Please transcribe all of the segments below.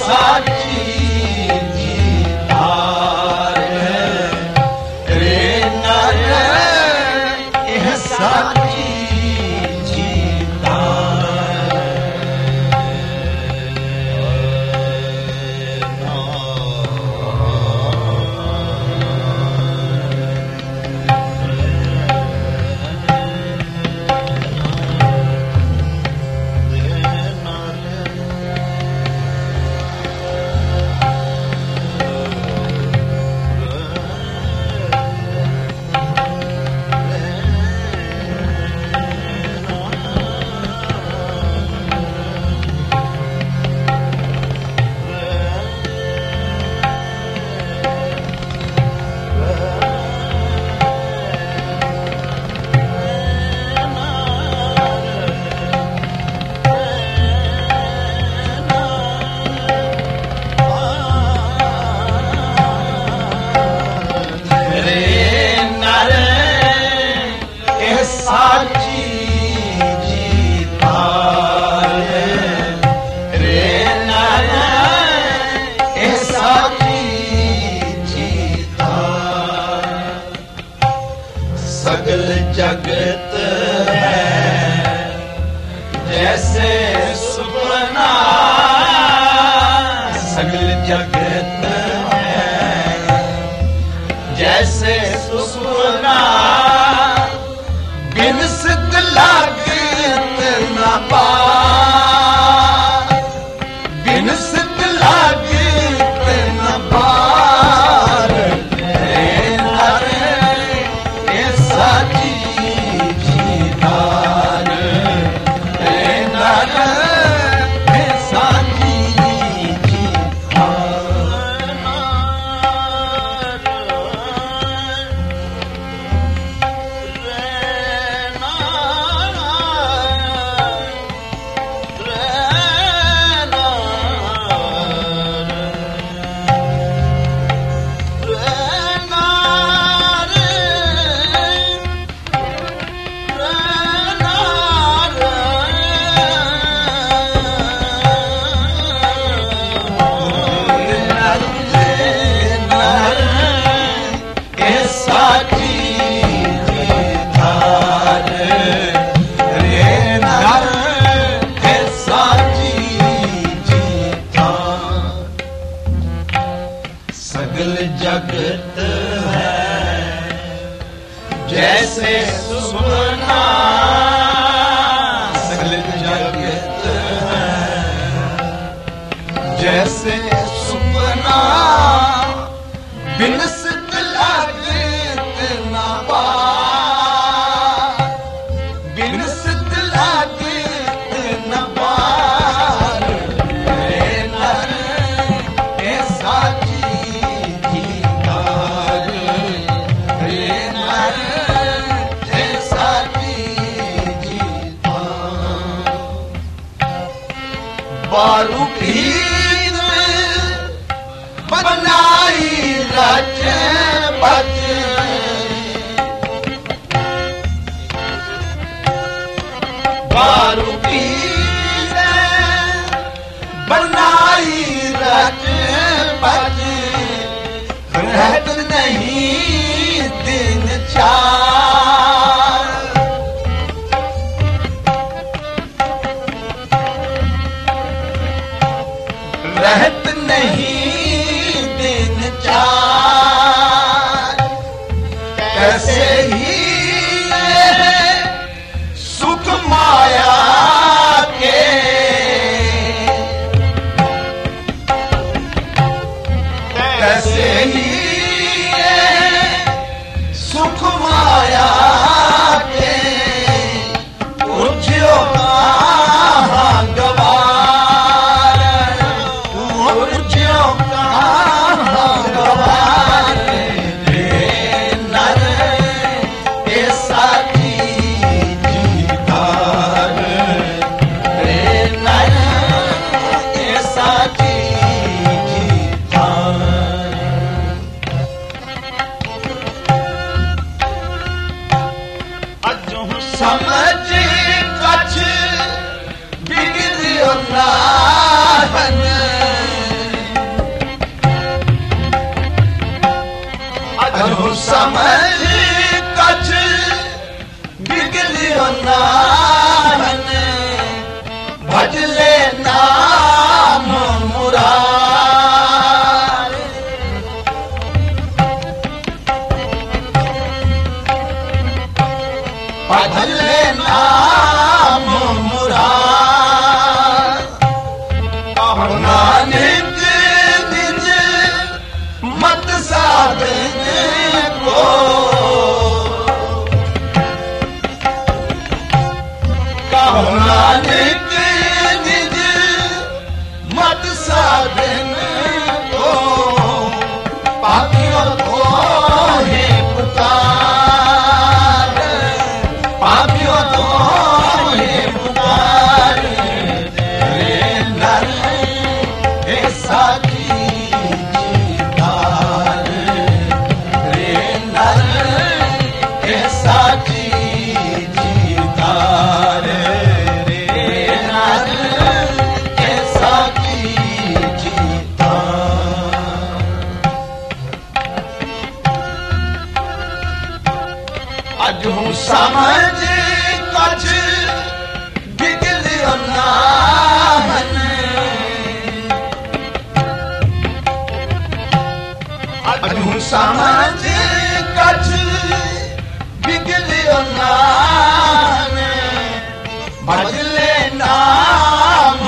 साची जीतार रे नर यह साची सगल जगत है जैसे सुपना सगल जगत है जैसे सुपना बिन सिद्ध लागत न पा बिन सिद्ध लागत न पार साची जीतार रे नर है साची जीतार जगत है जैसे सुपना सगल जगत है जैसे सुपना बिन सिद्ध लागत न पा बिन सिद्ध लागत न पार रे नर ए साची बारू भीन बनाई रच बच बारू भीन बनाई रच बच रहत नहीं दिन चार रहत नहीं दिन चार कैसे ही सुख माया के कैसे ही सुख माया के उज्जो कहो नानक निज मत साधन को कहो नानक निज मत साधन को पापियों को है पुकार पापियों को है पुकार रे नर ऐसा कीजिए रे नर ऐसा कीजिए रे नर ऐसा कीजिए अज हूँ समझ कछ बिगड़ियो नाहन अज हूँ समझ कछ बिगड़ियो नाहन भजले नाम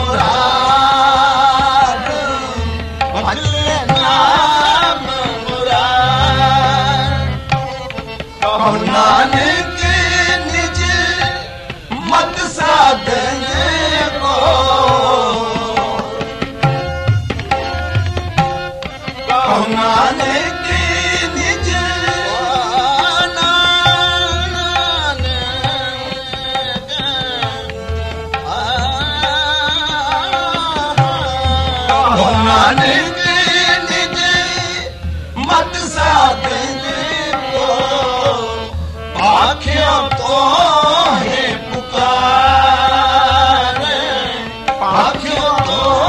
मुराद भजले नाम मुराद कहो नानक निज मत साधन को कहो नानक निज कहो नानक निज मत साधन को आँखियों तो है पुकार आँखियों तो